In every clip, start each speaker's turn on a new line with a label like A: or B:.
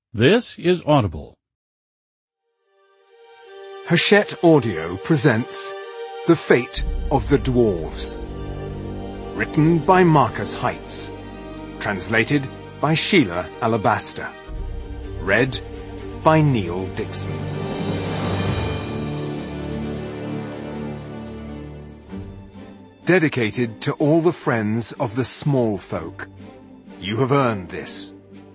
A: This is Audible.
B: Hachette Audio presents The Fate of the Dwarves. Written by Marcus Heitz. Translated by Sheila Alabaster. Read by Neil Dixon. Dedicated to all the friends of the small folk. You have earned this.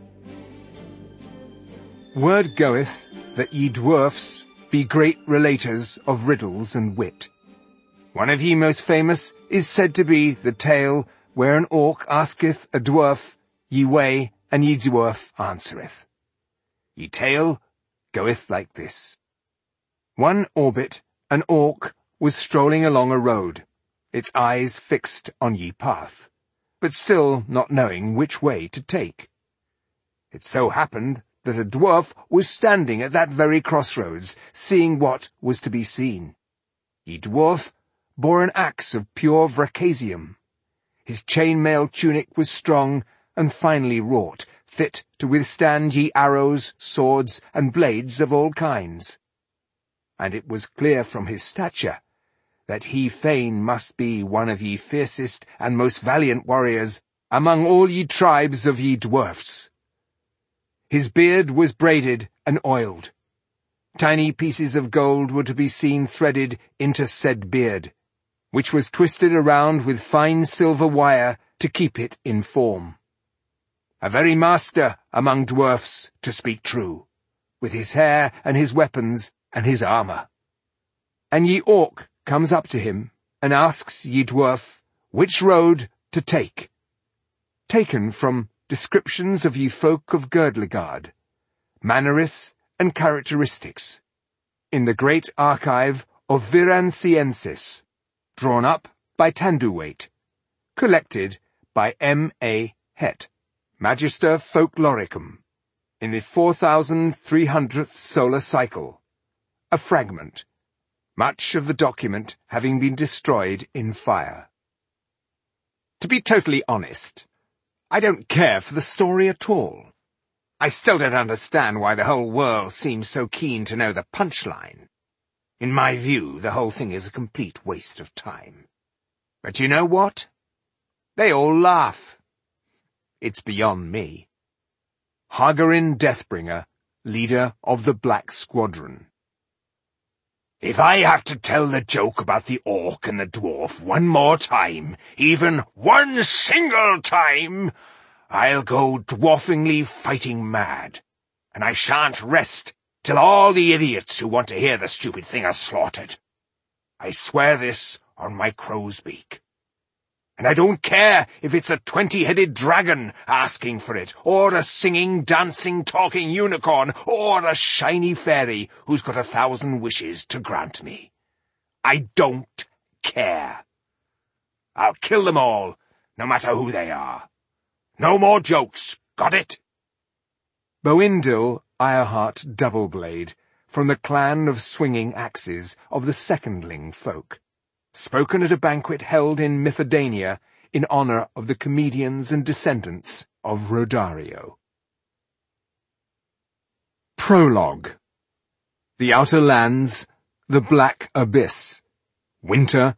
B: Word goeth that ye dwarfs be great relaters of riddles and wit. One of ye most famous is said to be the tale where an orc asketh a dwarf ye way, and ye dwarf answereth. Ye tale goeth like this. One orbit, an orc was strolling along a road, its eyes fixed on ye path, but still not knowing which way to take. It so happened that a dwarf was standing at that very crossroads, seeing what was to be seen. Ye dwarf bore an axe of pure Vracasium. His chain-mail tunic was strong and finely wrought, fit to withstand ye arrows, swords, and blades of all kinds. And it was clear from his stature that he fain must be one of ye fiercest and most valiant warriors among all ye tribes of ye dwarfs. His beard was braided and oiled. Tiny pieces of gold were to be seen threaded into said beard, which was twisted around with fine silver wire to keep it in form. A very master among dwarfs, to speak true, with his hair and his weapons and his armour. And ye orc comes up to him and asks ye dwarf which road to take. Taken from Descriptions of ye folk of Girdlegard, Manneris and Characteristics, in the Great Archive of Viranciensis, drawn up by Tanduwait, collected by M. A. Het, Magister Folkloricum, in the 4300th solar cycle, a fragment, much of the document having been destroyed in fire. To be totally honest, I don't care for the story at all. I still don't understand why the whole world seems so keen to know the punchline. In my view, the whole thing is a complete waste of time. But you know what? They all laugh. It's beyond me. Hagarin Deathbringer, leader of the Black Squadron. If I have to tell the joke about the orc and the dwarf one more time, even one single time, I'll go dwarfingly fighting mad, and I shan't rest till all the idiots who want to hear the stupid thing are slaughtered. I swear this on my crow's beak. And I don't care if it's a 20-headed dragon asking for it, or a singing, dancing, talking unicorn, or a shiny fairy who's got 1,000 wishes to grant me. I don't care. I'll kill them all, no matter who they are. No more jokes, got it? Boindil Ironheart Doubleblade, from the clan of Swinging Axes of the Secondling folk. Spoken at a banquet held in Mithridania in honor of the comedians and descendants of Rodario. Prologue. The Outer Lands, the Black Abyss. Winter,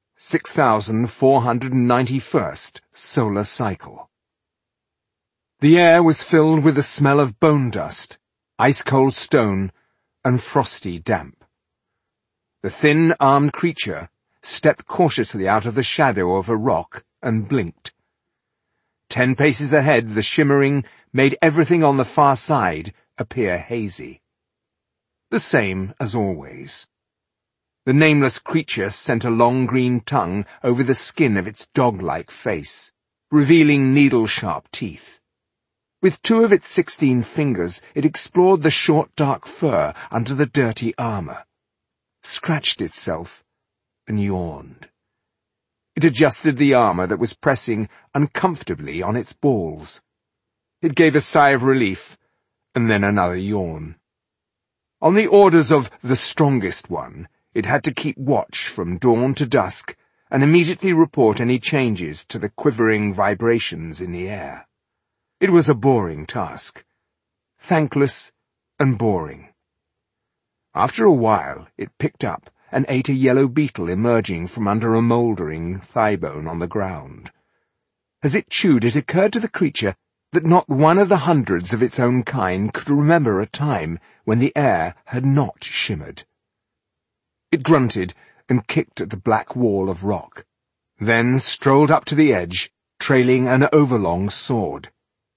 B: 6491st solar cycle. The air was filled with the smell of bone dust, ice-cold stone, and frosty damp. The thin-armed creature stepped cautiously out of the shadow of a rock and blinked. 10 paces ahead, the shimmering made everything on the far side appear hazy. The same as always. The nameless creature sent a long green tongue over the skin of its dog-like face, revealing needle-sharp teeth. With 2 of its 16 fingers, it explored the short dark fur under the dirty armor, scratched itself, and yawned. It adjusted the armor that was pressing uncomfortably on its balls. It gave a sigh of relief, and then another yawn. On the orders of the strongest one, it had to keep watch from dawn to dusk and immediately report any changes to the quivering vibrations in the air. It was a boring task. thankless, and boring. After a while, it picked up and ate a yellow beetle emerging from under a mouldering thigh bone on the ground. As it chewed, it occurred to the creature that not one of the hundreds of its own kind could remember a time when the air had not shimmered. It grunted and kicked at the black wall of rock, then strolled up to the edge, trailing an overlong sword.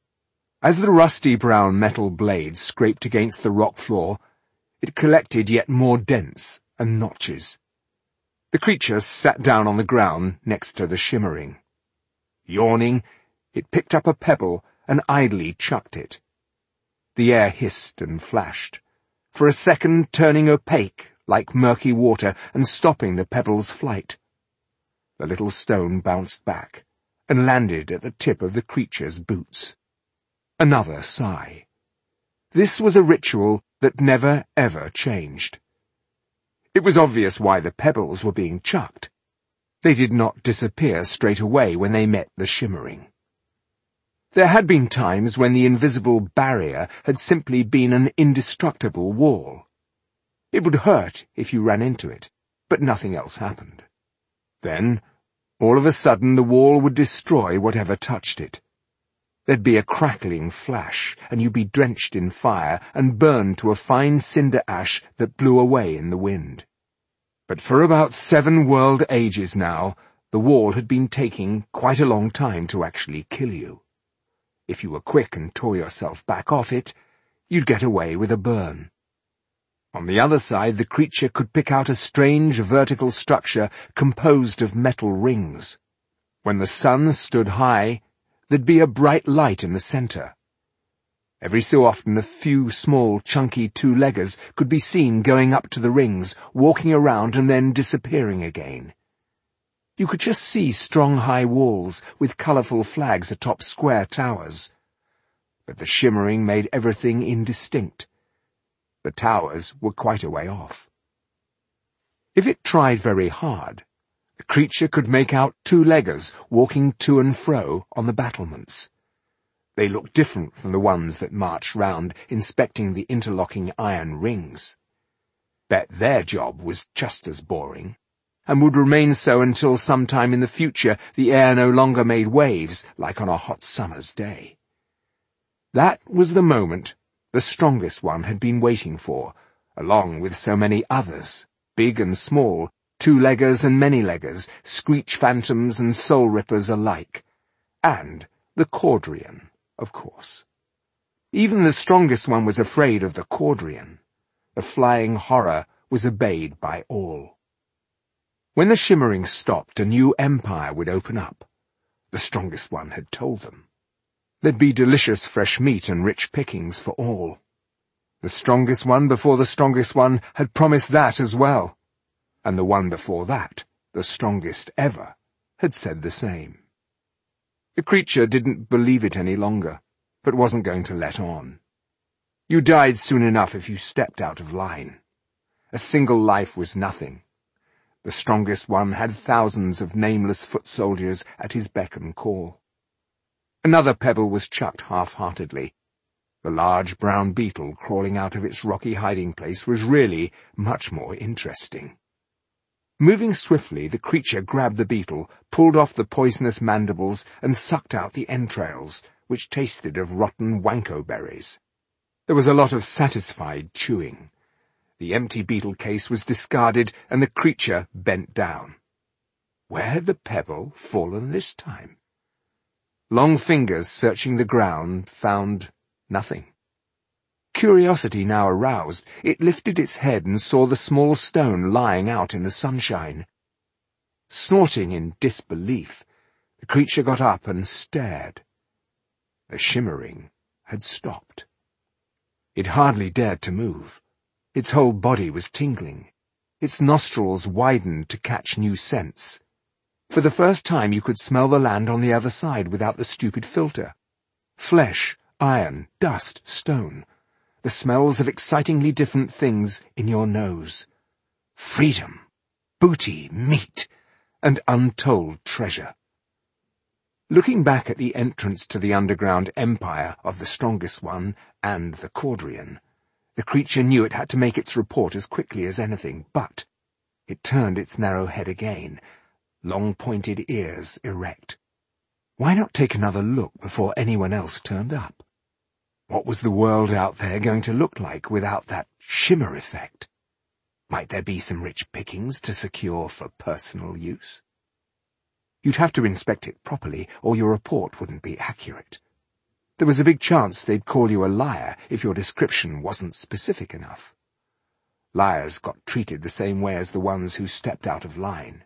B: As the rusty brown metal blade scraped against the rock floor, it collected yet more dents and notches. The creature sat down on the ground next to the shimmering. Yawning, it picked up a pebble and idly chucked it. The air hissed and flashed, for a second turning opaque like murky water and stopping the pebble's flight. The little stone bounced back and landed at the tip of the creature's boots. Another sigh. This was a ritual that never ever changed. It was obvious why the pebbles were being chucked. They did not disappear straight away when they met the shimmering. There had been times when the invisible barrier had simply been an indestructible wall. It would hurt if you ran into it, but nothing else happened. Then, all of a sudden, the wall would destroy whatever touched it. There'd be a crackling flash, and you'd be drenched in fire and burned to a fine cinder ash that blew away in the wind. But for about 7 world ages now, the wall had been taking quite a long time to actually kill you. If you were quick and tore yourself back off it, you'd get away with a burn. On the other side, the creature could pick out a strange vertical structure composed of metal rings. When the sun stood high, there'd be a bright light in the center. Every so often a few small, chunky two-leggers could be seen going up to the rings, walking around and then disappearing again. You could just see strong high walls with colorful flags atop square towers. But the shimmering made everything indistinct. The towers were quite a way off. If it tried very hard, the creature could make out two-leggers walking to and fro on the battlements. They looked different from the ones that marched round inspecting the interlocking iron rings. Bet their job was just as boring, and would remain so until sometime in the future the air no longer made waves like on a hot summer's day. That was the moment the strongest one had been waiting for, along with so many others, big and small, two-leggers and many-leggers, screech phantoms and soul-rippers alike, and the Caudrian, of course. Even the strongest one was afraid of the Caudrian. The flying horror was obeyed by all. When the shimmering stopped, a new empire would open up. The strongest one had told them. There'd be delicious fresh meat and rich pickings for all. The strongest one before the strongest one had promised that as well. And the one before that, the strongest ever, had said the same. The creature didn't believe it any longer, but wasn't going to let on. You died soon enough if you stepped out of line. A single life was nothing. The strongest one had thousands of nameless foot soldiers at his beck and call. Another pebble was chucked half-heartedly. The large brown beetle crawling out of its rocky hiding place was really much more interesting. Moving swiftly, the creature grabbed the beetle, pulled off the poisonous mandibles, and sucked out the entrails, which tasted of rotten wanko berries. There was a lot of satisfied chewing. The empty beetle case was discarded, and the creature bent down. Where had the pebble fallen this time? Long fingers searching the ground found nothing. Curiosity now aroused, it lifted its head and saw the small stone lying out in the sunshine. Snorting in disbelief, the creature got up and stared. The shimmering had stopped. It hardly dared to move. Its whole body was tingling. Its nostrils widened to catch new scents. For the first time you could smell the land on the other side without the stupid filter. Flesh, iron, dust, stone. The smells of excitingly different things in your nose. Freedom, booty, meat, and untold treasure. Looking back at the entrance to the underground empire of the Strongest One and the Caudrian, the creature knew it had to make its report as quickly as anything, but it turned its narrow head again, long-pointed ears erect. Why not take another look before anyone else turned up? What was the world out there going to look like without that shimmer effect? Might there be some rich pickings to secure for personal use? You'd have to inspect it properly, or your report wouldn't be accurate. There was a big chance they'd call you a liar if your description wasn't specific enough. Liars got treated the same way as the ones who stepped out of line.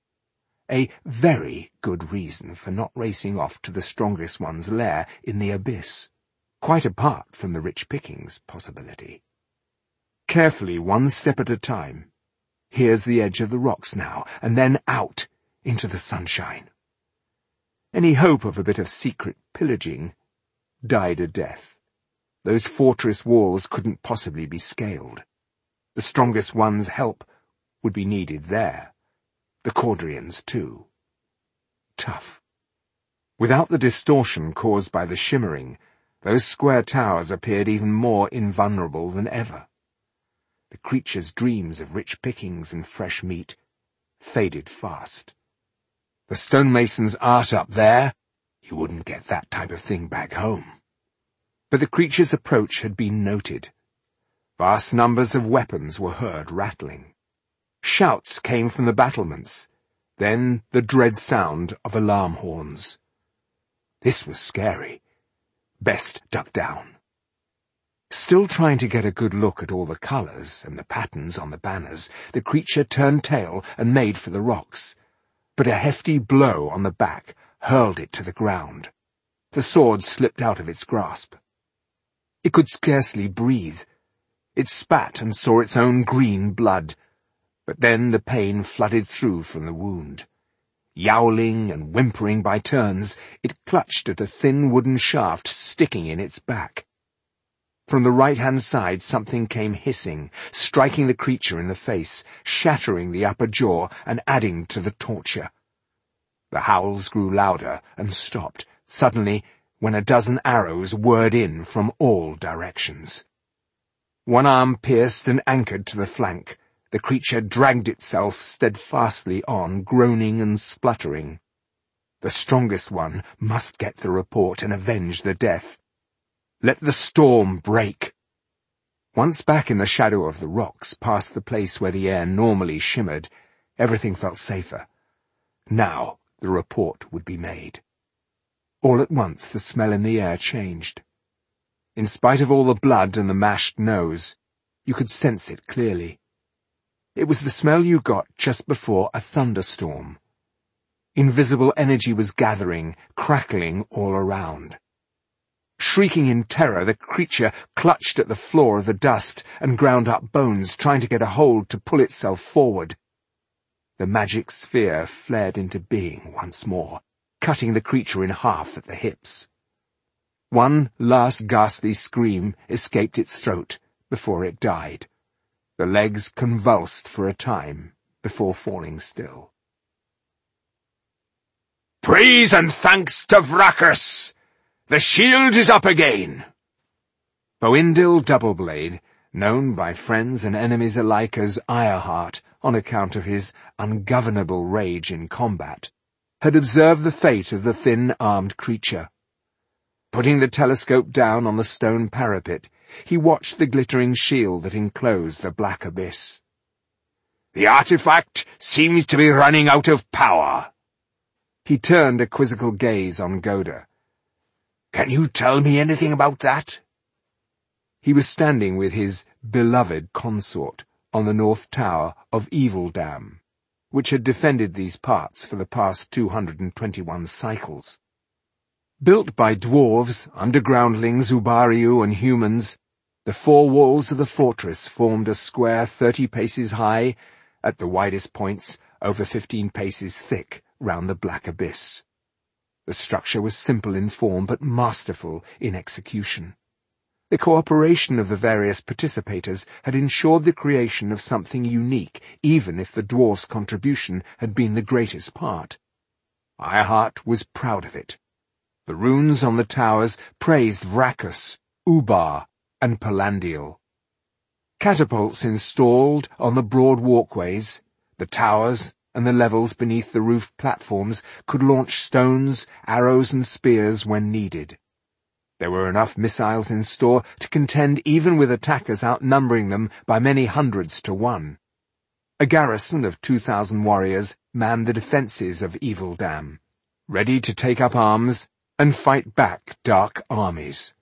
B: A very good reason for not racing off to the Strongest One's lair in the abyss, quite apart from the rich pickings possibility. Carefully, one step at a time. Here's the edge of the rocks now, and then out into the sunshine. Any hope of a bit of secret pillaging died a death. Those fortress walls couldn't possibly be scaled. The Strongest One's help would be needed there. The Caudrians, too. Tough. Without the distortion caused by the shimmering, those square towers appeared even more invulnerable than ever. The creature's dreams of rich pickings and fresh meat faded fast. The stonemason's art up there, you wouldn't get that type of thing back home. But the creature's approach had been noted. Vast numbers of weapons were heard rattling. Shouts came from the battlements, then the dread sound of alarm horns. This was scary. Best duck down. Still trying to get a good look at all the colours and the patterns on the banners, the creature turned tail and made for the rocks. But a hefty blow on the back hurled it to the ground. The sword slipped out of its grasp. It could scarcely breathe. It spat and saw its own green blood, but then the pain flooded through from the wound. Yowling and whimpering by turns, it clutched at a thin wooden shaft sticking in its back. From the right-hand side something came hissing, striking the creature in the face, shattering the upper jaw and adding to the torture. The howls grew louder and stopped, suddenly, when a dozen arrows whirred in from all directions. One arm pierced and anchored to the flank, the creature dragged itself steadfastly on, groaning and spluttering. The Strongest One must get the report and avenge the death. Let the storm break. Once back in the shadow of the rocks, past the place where the air normally shimmered, everything felt safer. Now the report would be made. All at once the smell in the air changed. In spite of all the blood and the mashed nose, you could sense it clearly. It was the smell you got just before a thunderstorm. Invisible energy was gathering, crackling all around. Shrieking in terror, the creature clutched at the floor of the dust and ground up bones, trying to get a hold to pull itself forward. The magic sphere flared into being once more, cutting the creature in half at the hips. One last ghastly scream escaped its throat before it died. The legs convulsed for a time before falling still. "Praise and thanks to Vrachus! The shield is up again!" Boindil Doubleblade, known by friends and enemies alike as Ironheart on account of his ungovernable rage in combat, had observed the fate of the thin-armed creature. Putting the telescope down on the stone parapet, he watched the glittering shield that enclosed the black abyss. "The artifact seems to be running out of power." He turned a quizzical gaze on Goda. "Can you tell me anything about that?" He was standing with his beloved consort on the north tower of Evil Dam, which had defended these parts for the past 221 cycles. Built by dwarves, undergroundlings, Ubariu, and humans, the four walls of the fortress formed a square 30 paces high, at the widest points over 15 paces thick round the black abyss. The structure was simple in form but masterful in execution. The cooperation of the various participators had ensured the creation of something unique, even if the dwarfs' contribution had been the greatest part. Ironheart was proud of it. The runes on the towers praised Vrachus, Ubar, and Palandial. Catapults installed on the broad walkways, the towers, and the levels beneath the roof platforms could launch stones, arrows, and spears when needed. There were enough missiles in store to contend even with attackers outnumbering them by many hundreds to one. A garrison of 2,000 warriors manned the defences of Evil Dam, ready to take up arms and fight back dark armies.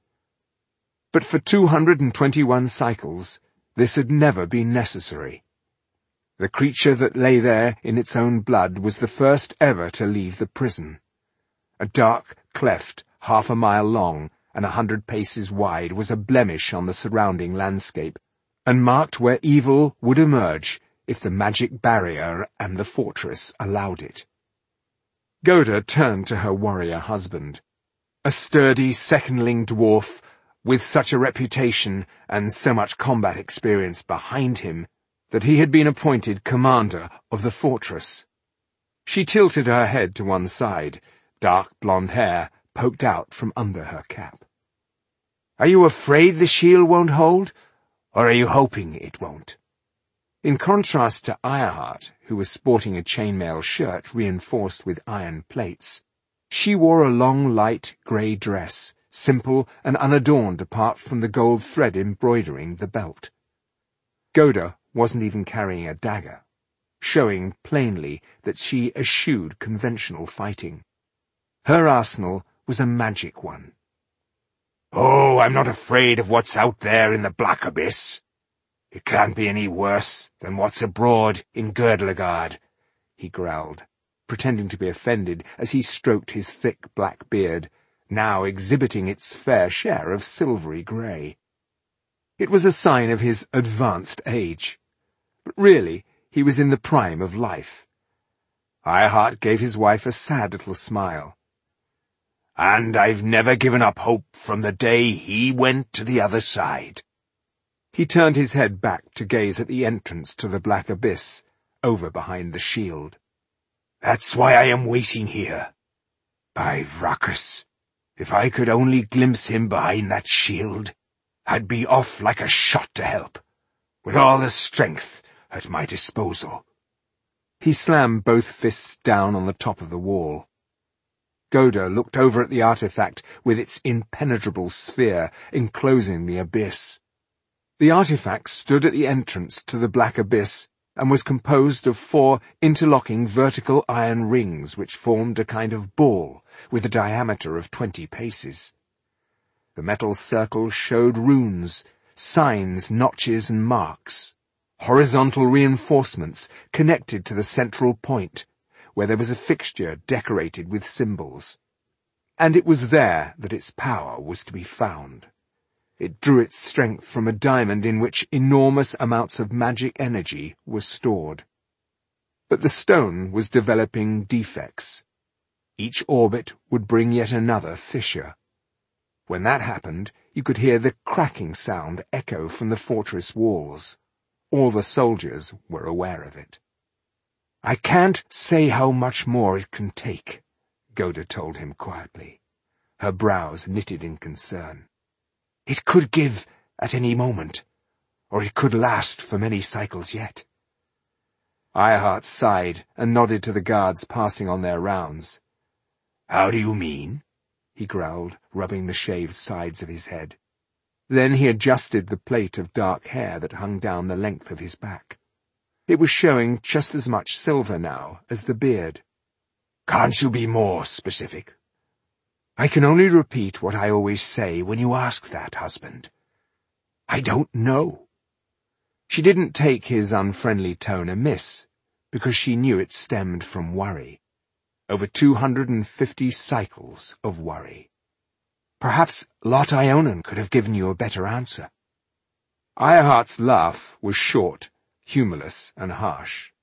B: But for 221 cycles, this had never been necessary. The creature that lay there in its own blood was the first ever to leave the prison. A dark cleft 1/2 mile long and 100 paces wide was a blemish on the surrounding landscape, and marked where evil would emerge if the magic barrier and the fortress allowed it. Goda turned to her warrior husband, a sturdy secondling dwarf with such a reputation and so much combat experience behind him that he had been appointed commander of the fortress. She tilted her head to one side, dark blonde hair poked out from under her cap. "Are you afraid the shield won't hold, or are you hoping it won't?" In contrast to Ironheart, who was sporting a chainmail shirt reinforced with iron plates, she wore a long light grey dress, simple and unadorned apart from the gold thread embroidering the belt. Goda wasn't even carrying a dagger, showing plainly that she eschewed conventional fighting. Her arsenal was a magic one. "Oh, I'm not afraid of what's out there in the Black Abyss. It can't be any worse than what's abroad in Girdlegard," he growled, pretending to be offended as he stroked his thick black beard, now exhibiting its fair share of silvery grey. It was a sign of his advanced age, but really he was in the prime of life. Ironheart gave his wife a sad little smile. "And I've never given up hope from the day he went to the other side." He turned his head back to gaze at the entrance to the Black Abyss, over behind the shield. "That's why I am waiting here. By Vrachus, if I could only glimpse him behind that shield, I'd be off like a shot to help, with all the strength at my disposal." He slammed both fists down on the top of the wall. Goda looked over at the artifact with its impenetrable sphere enclosing the abyss. The artifact stood at the entrance to the Black Abyss and was composed of 4 interlocking vertical iron rings which formed a kind of ball with a diameter of 20 paces. The metal circles showed runes, signs, notches, and marks, horizontal reinforcements connected to the central point, where there was a fixture decorated with symbols. And it was there that its power was to be found. It drew its strength from a diamond in which enormous amounts of magic energy were stored. But the stone was developing defects. Each orbit would bring yet another fissure. When that happened, you could hear the cracking sound echo from the fortress walls. All the soldiers were aware of it. "I can't say how much more it can take," Goda told him quietly, her brows knitted in concern. "It could give at any moment, or it could last for many cycles yet." Ironheart sighed and nodded to the guards passing on their rounds. "How do you mean?" he growled, rubbing the shaved sides of his head. Then he adjusted the plait of dark hair that hung down the length of his back. It was showing just as much silver now as the beard. "Can't you be more specific?" "I can only repeat what I always say when you ask that, husband. I don't know." She didn't take his unfriendly tone amiss, because she knew it stemmed from worry. Over 250 cycles of worry. "Perhaps Lot Ionan could have given you a better answer." Ironheart's laugh was short, humorless, and harsh.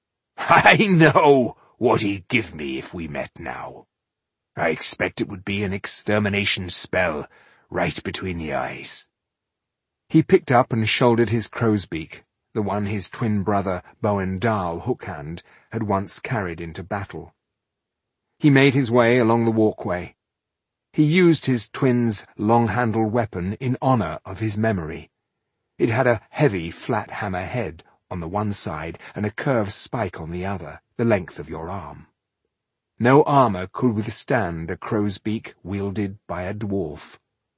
B: "I know what he'd give me if we met now. I expect it would be an extermination spell right between the eyes." He picked up and shouldered his crow's beak, the one his twin brother Bowen Dahl Hookhand had once carried into battle. He made his way along the walkway. He used his twin's long-handled weapon in honor of his memory. It had a heavy, flat hammer head on the one side and a curved spike on the other, the length of your arm. No armor could withstand a crow's beak wielded by a dwarf.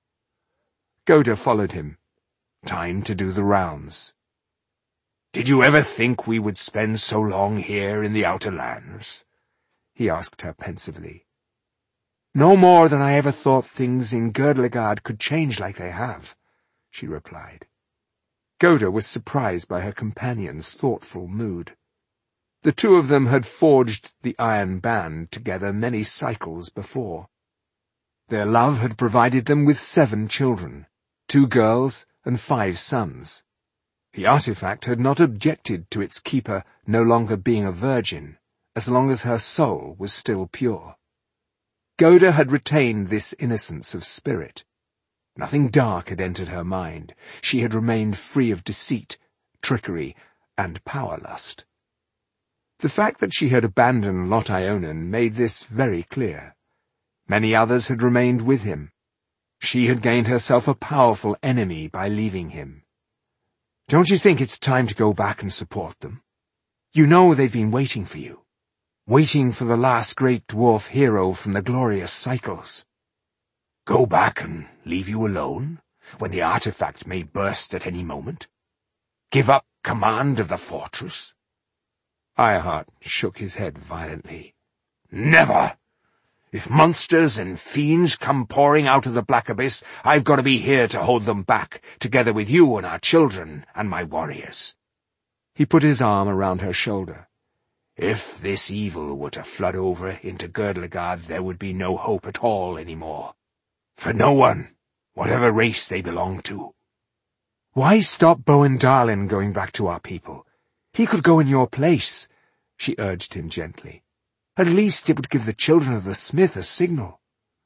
B: Goda followed him. Time to do the rounds. "Did you ever think we would spend so long here in the Outer Lands?" he asked her pensively. "No more than I ever thought things in Girdlegard could change like they have," she replied. Goda was surprised by her companion's thoughtful mood. The two of them had forged the iron band together many cycles before. Their love had provided them with 7 children, 2 girls and 5 sons. The artifact had not objected to its keeper no longer being a virgin, as long as her soul was still pure. Goda had retained this innocence of spirit. Nothing dark had entered her mind. She had remained free of deceit, trickery, and power-lust. The fact that she had abandoned Lot Ionan made this very clear. Many others had remained with him. She had gained herself a powerful enemy by leaving him. "Don't you think it's time to go back and support them? You know they've been waiting for you. Waiting for the last great dwarf hero from the glorious cycles." "Go back and leave you alone, when the artifact may burst at any moment? Give up command of the fortress?" Ironheart shook his head violently. "Never! If monsters and fiends come pouring out of the Black Abyss, I've got to be here to hold them back, together with you and our children and my warriors." He put his arm around her shoulder. "If this evil were to flood over into Girdlegard, there would be no hope at all anymore. For no one, whatever race they belong to." "Why stop Bowen Darlin going back to our people? He could go in your place," she urged him gently. "At least it would give the children of the Smith a signal."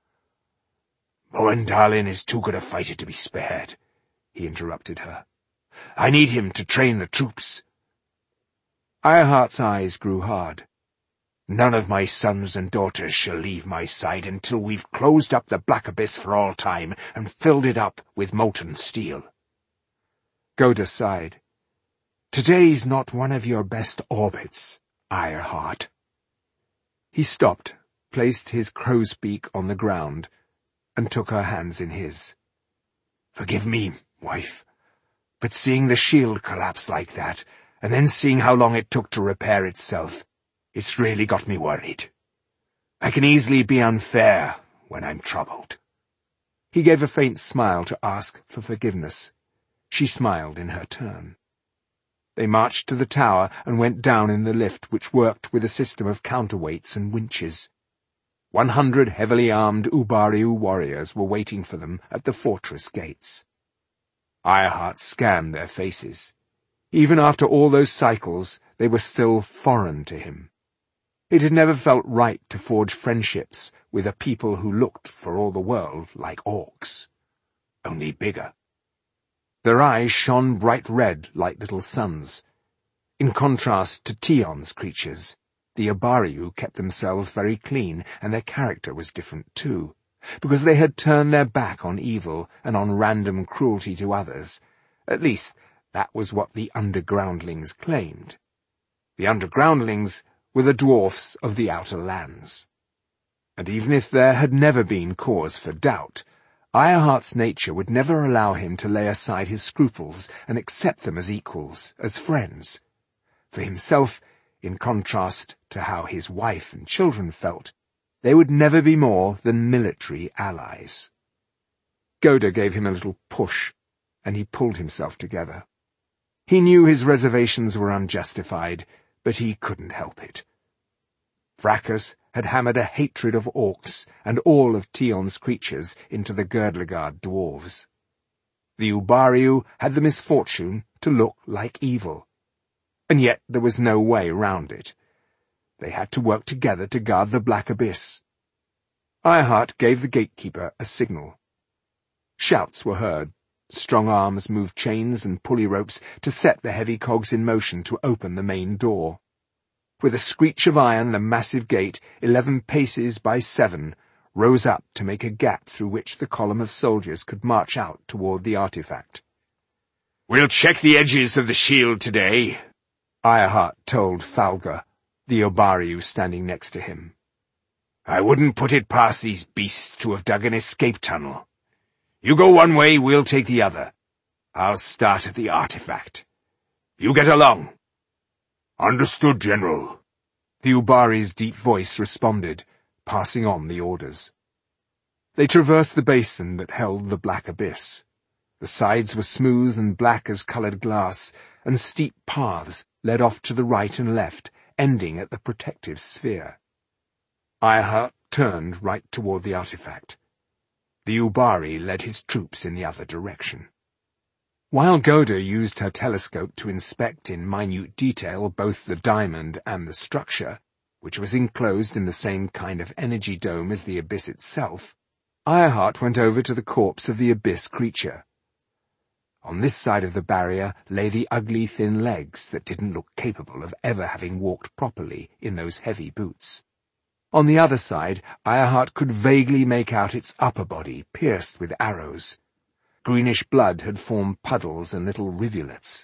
B: "Bowen Darlin is too good a fighter to be spared," he interrupted her. "I need him to train the troops." Ironheart's eyes grew hard. "None of my sons and daughters shall leave my side until we've closed up the Black Abyss for all time and filled it up with molten steel." Goda sighed. "Today's not one of your best orbits, Ironheart." He stopped, placed his crow's beak on the ground, and took her hands in his. "Forgive me, wife, but seeing the shield collapse like that, and then seeing how long it took to repair itself, it's really got me worried. I can easily be unfair when I'm troubled." He gave a faint smile to ask for forgiveness. She smiled in her turn. They marched to the tower and went down in the lift, which worked with a system of counterweights and winches. 100 heavily armed Ubariu warriors were waiting for them at the fortress gates. Ironheart scanned their faces. Even after all those cycles, they were still foreign to him. It had never felt right to forge friendships with a people who looked, for all the world, like orcs. Only bigger. Their eyes shone bright red like little suns. In contrast to Tion's creatures, the Ubariu kept themselves very clean, and their character was different too, because they had turned their back on evil and on random cruelty to others. At least, that was what the Undergroundlings claimed. The Undergroundlings were the dwarfs of the Outer Lands. And even if there had never been cause for doubt, Ironheart's nature would never allow him to lay aside his scruples and accept them as equals, as friends. For himself, in contrast to how his wife and children felt, they would never be more than military allies. Goda gave him a little push, and he pulled himself together. He knew his reservations were unjustified, but he couldn't help it. Fracas had hammered a hatred of orcs and all of Tion's creatures into the Girdlegard dwarves. The Ubariu had the misfortune to look like evil, and yet there was no way round it. They had to work together to guard the Black Abyss. Ironheart gave the gatekeeper a signal. Shouts were heard. Strong arms moved chains and pulley ropes to set the heavy cogs in motion to open the main door. With a screech of iron, the massive gate, 11 paces by 7, rose up to make a gap through which the column of soldiers could march out toward the artifact.
A: "We'll check the edges of the shield today,"
B: Ironheart told Falga, the Obariu standing next to him.
A: "I wouldn't put it past these beasts to have dug an escape tunnel. You go one way, we'll take the other. I'll start at the artifact. You get along." "Understood, General,"
B: the Ubari's deep voice responded, passing on the orders. They traversed the basin that held the black abyss. The sides were smooth and black as coloured glass, and steep paths led off to the right and left, ending at the protective sphere. Ironheart turned right toward the artifact. The Ubari led his troops in the other direction. While Goda used her telescope to inspect in minute detail both the diamond and the structure, which was enclosed in the same kind of energy dome as the abyss itself, Ironheart went over to the corpse of the abyss creature. On this side of the barrier lay the ugly thin legs that didn't look capable of ever having walked properly in those heavy boots. On the other side, Ironheart could vaguely make out its upper body pierced with arrows. Greenish blood had formed puddles and little rivulets.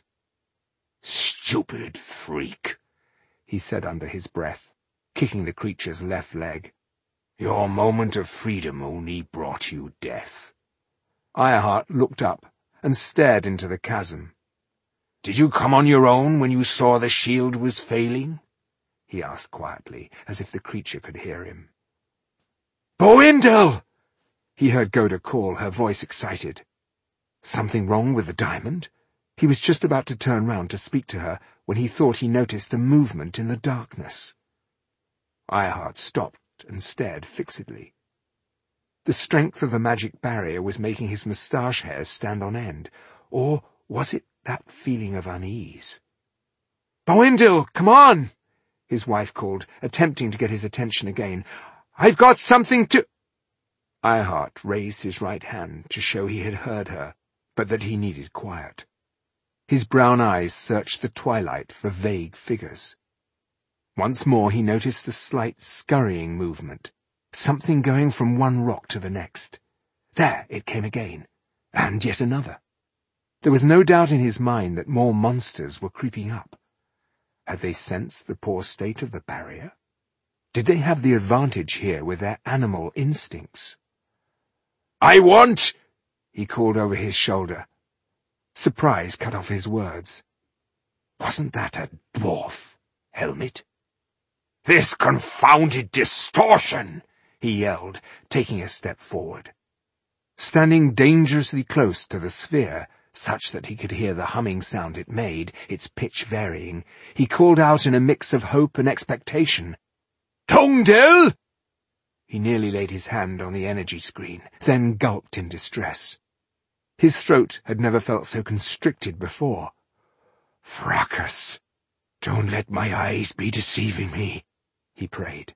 A: "Stupid freak,"
B: he said under his breath, kicking the creature's left leg.
A: "Your moment of freedom only brought you death."
B: Ironheart looked up and stared into the chasm.
A: "Did you come on your own when you saw the shield was failing?"
B: he asked quietly, as if the creature could hear him.
A: "Boindel!"
B: he heard Goda call, her voice excited. Something wrong with the diamond? He was just about to turn round to speak to her when he thought he noticed a movement in the darkness. Ironheart stopped and stared fixedly. The strength of the magic barrier was making his moustache hairs stand on end, or was it that feeling of unease?
A: "Boindel, come on!"
B: his wife called, attempting to get his attention again. "I've got something to—" Ironheart raised his right hand to show he had heard her, but that he needed quiet. His brown eyes searched the twilight for vague figures. Once more he noticed a slight scurrying movement, something going from one rock to the next. There it came again, and yet another. There was no doubt in his mind that more monsters were creeping up. Had they sensed the poor state of the barrier? Did they have the advantage here with their animal instincts?
A: "I want—"
B: he called over his shoulder. Surprise cut off his words.
A: "Wasn't that a dwarf helmet?" "This confounded distortion!" he yelled, taking a step forward.
B: Standing dangerously close to the sphere, such that he could hear the humming sound it made, its pitch varying, he called out in a mix of hope and expectation,
A: "Tongdil!"
B: He nearly laid his hand on the energy screen, then gulped in distress. His throat had never felt so constricted before.
A: "Fracas, don't let my eyes be deceiving me," he prayed.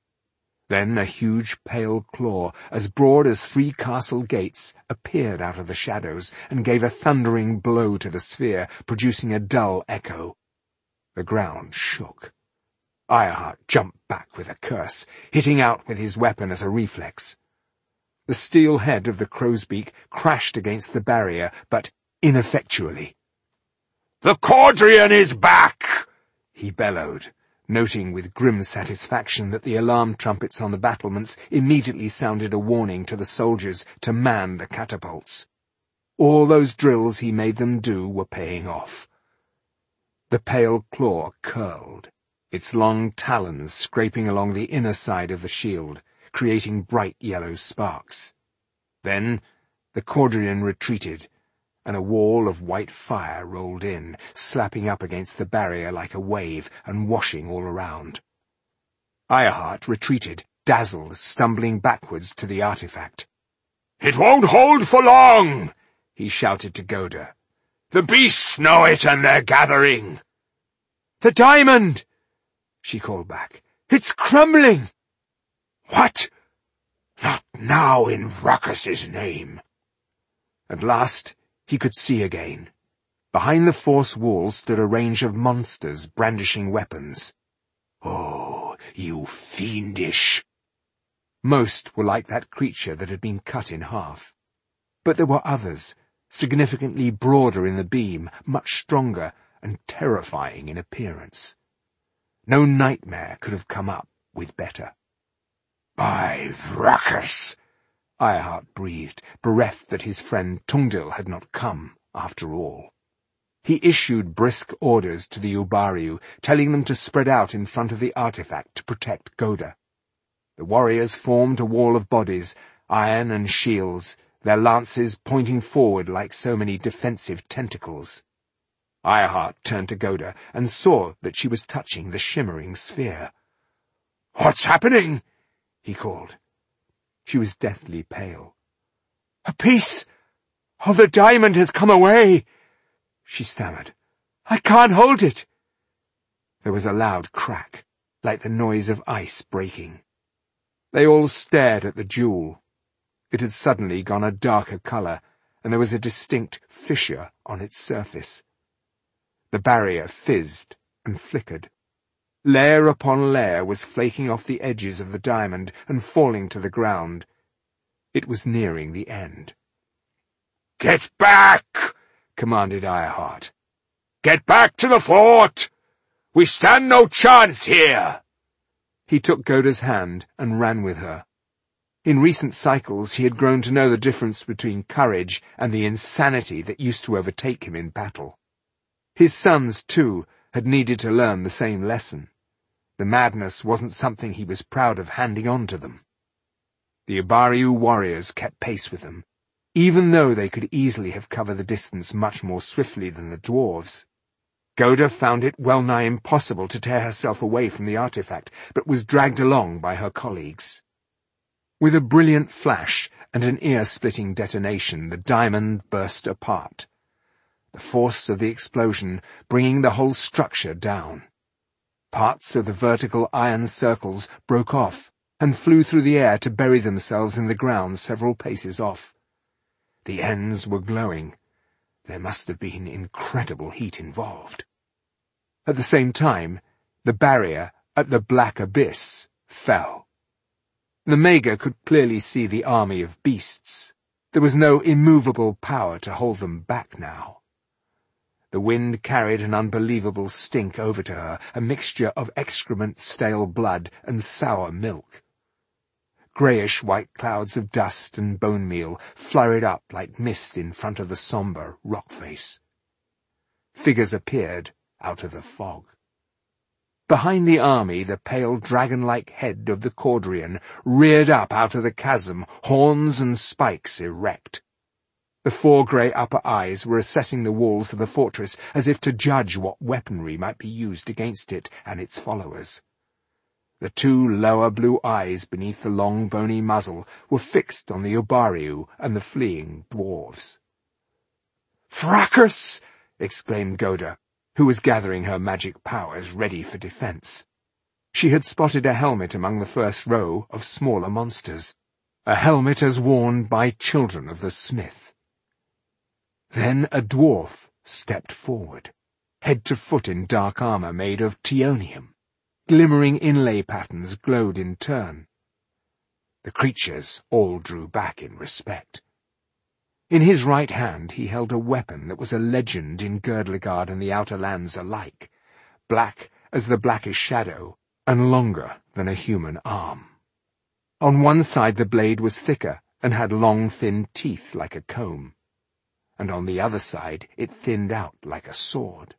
B: Then a huge pale claw, as broad as 3 castle gates, appeared out of the shadows and gave a thundering blow to the sphere, producing a dull echo. The ground shook. Ironheart jumped back with a curse, hitting out with his weapon as a reflex. The steel head of the crow's beak crashed against the barrier, but ineffectually.
A: "The Caudrian is back!"
B: he bellowed, noting with grim satisfaction that the alarm trumpets on the battlements immediately sounded a warning to the soldiers to man the catapults. All those drills he made them do were paying off. The pale claw curled, its long talons scraping along the inner side of the shield, creating bright yellow sparks. Then the Caudrian retreated, and a wall of white fire rolled in, slapping up against the barrier like a wave and washing all around. Ironheart retreated, dazzled, stumbling backwards to the artifact.
A: "It won't hold for long!"
B: he shouted to Goda.
A: "The beasts know it and they're gathering."
B: "The diamond!" she called back. "It's crumbling!"
A: "What? Not now, in Ruckus's name."
B: At last he could see again. Behind the force wall stood a range of monsters brandishing weapons.
A: Oh, you fiendish!
B: Most were like that creature that had been cut in half. But there were others, significantly broader in the beam, much stronger, and terrifying in appearance. No nightmare could have come up with better.
A: By Vrachus!
B: Ironheart breathed, bereft that his friend Tungdil had not come, after all. He issued brisk orders to the Ubariu, telling them to spread out in front of the artifact to protect Goda. The warriors formed a wall of bodies, iron and shields, their lances pointing forward like so many defensive tentacles. Ironheart turned to Goda and saw that she was touching the shimmering sphere.
A: "What's happening?"
B: he called. She was deathly pale. "A piece of the diamond has come away," she stammered. "I can't hold it." There was a loud crack, like the noise of ice breaking. They all stared at the jewel. It had suddenly gone a darker colour, and there was a distinct fissure on its surface. The barrier fizzed and flickered. Layer upon layer was flaking off the edges of the diamond and falling to the ground. It was nearing the end.
A: "Get back!" commanded Ironheart. "Get back to the fort! We stand no chance here!"
B: He took Goda's hand and ran with her. In recent cycles he had grown to know the difference between courage and the insanity that used to overtake him in battle. His sons, too, had needed to learn the same lesson. The madness wasn't something he was proud of handing on to them. The Ubariu warriors kept pace with them, even though they could easily have covered the distance much more swiftly than the dwarves. Goda found it well-nigh impossible to tear herself away from the artifact, but was dragged along by her colleagues. With a brilliant flash and an ear-splitting detonation, the diamond burst apart, the force of the explosion bringing the whole structure down. Parts of the vertical iron circles broke off and flew through the air to bury themselves in the ground several paces off. The ends were glowing. There must have been incredible heat involved. At the same time, the barrier at the black abyss fell. The Maga could clearly see the army of beasts. There was no immovable power to hold them back now. The wind carried an unbelievable stink over to her, a mixture of excrement, stale blood, and sour milk. Greyish-white clouds of dust and bone meal flurried up like mist in front of the sombre rock face. Figures appeared out of the fog. Behind the army, the pale dragon-like head of the Caudrian reared up out of the chasm, horns and spikes erect. The 4 grey upper eyes were assessing the walls of the fortress as if to judge what weaponry might be used against it and its followers. The 2 lower blue eyes beneath the long bony muzzle were fixed on the Ubariu and the fleeing dwarves. "Vrachus!" exclaimed Goda, who was gathering her magic powers ready for defence. She had spotted a helmet among the first row of smaller monsters, a helmet as worn by children of the smith. Then a dwarf stepped forward, head to foot in dark armour made of tionium. Glimmering inlay patterns glowed in turn. The creatures all drew back in respect. In his right hand he held a weapon that was a legend in Girdlegard and the Outer Lands alike, black as the blackish shadow, and longer than a human arm. On one side the blade was thicker and had long thin teeth like a comb, and on the other side it thinned out like a sword.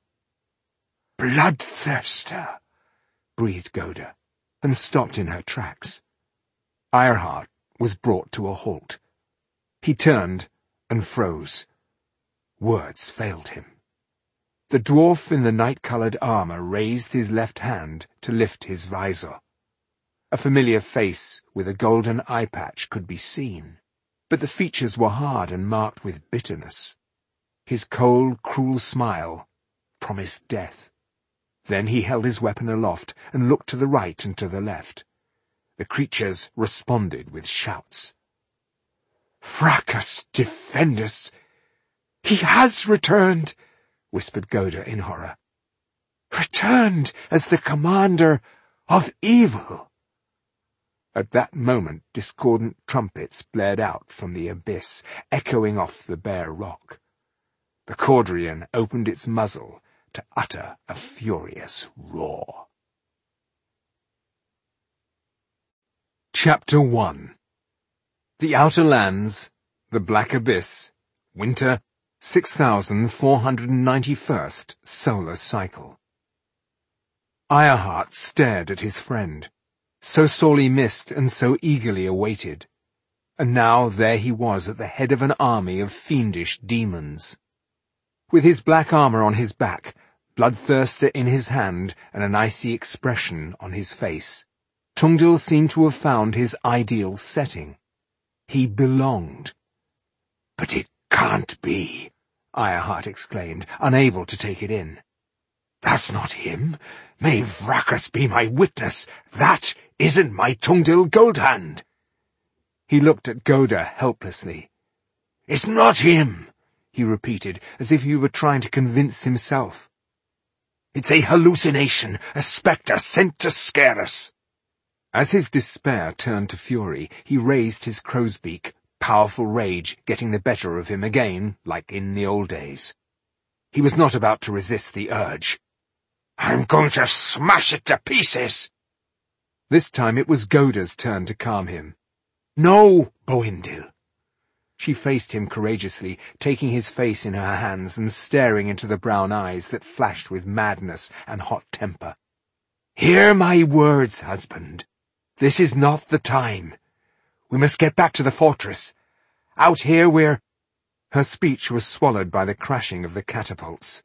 B: "Bloodthirster!" breathed Goda, and stopped in her tracks. Ironheart was brought to a halt. He turned and froze. Words failed him. The dwarf in the night-coloured armour raised his left hand to lift his visor. A familiar face with a golden eye patch could be seen, but the features were hard and marked with bitterness. His cold, cruel smile promised death. Then he held his weapon aloft and looked to the right and to the left. The creatures responded with shouts. "Vrachus, defend us! He has returned!" whispered Goda in horror. "Returned as the commander of evil. At that moment discordant trumpets blared out from the abyss, echoing off the bare rock. The Caudrian opened its muzzle to utter a furious roar. Chapter 1. The Outer Lands, the Black Abyss, Winter 6491st Solar Cycle. Ironheart stared at his friend, so sorely missed and so eagerly awaited. And now there he was at the head of an army of fiendish demons. With his black armor on his back, Bloodthirster in his hand, and an icy expression on his face, Tungdil seemed to have found his ideal setting. He belonged. "But it can't be," Ironheart exclaimed, unable to take it in. "That's not him. May Vrachus be my witness. That isn't my Tungdil Goldhand." He looked at Goda helplessly. "It's not him," he repeated, as if he were trying to convince himself. "It's a hallucination, a spectre sent to scare us." As his despair turned to fury, he raised his crow's beak, powerful rage getting the better of him again, like in the old days. He was not about to resist the urge. "I'm going to smash it to pieces!" This time it was Goda's turn to calm him. "No, Boindil." She faced him courageously, taking his face in her hands and staring into the brown eyes that flashed with madness and hot temper. "Hear my words, husband. This is not the time. We must get back to the fortress. Out here we're—" Her speech was swallowed by the crashing of the catapults.